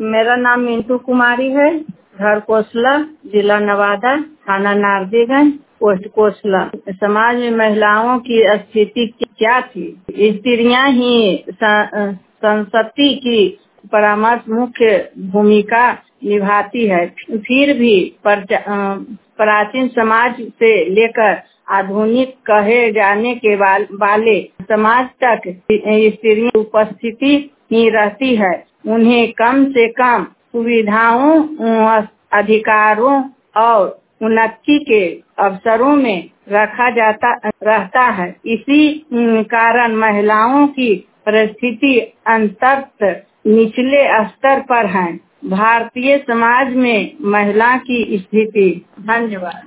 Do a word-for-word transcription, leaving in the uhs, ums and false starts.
मेरा नाम मिंटू कुमारी है। घर कोसला, जिला नवादा, थाना नारदीगंज, पोस्ट कोसला। समाज में महिलाओं की स्थिति क्या थी? स्त्रियां ही संस्कृति की परामर्श मुख्य भूमिका निभाती है। फिर भी प्राचीन समाज से लेकर आधुनिक कहे जाने के वाले समाज तक स्त्रियां उपस्थिति ही रहती है। उन्हें कम से कम सुविधाओं, अधिकारों और उन्नति के अवसरों में रखा जाता रहता है। इसी कारण महिलाओं की परिस्थिति अंततः निचले स्तर पर है। भारतीय समाज में महिला की स्थिति। धन्यवाद।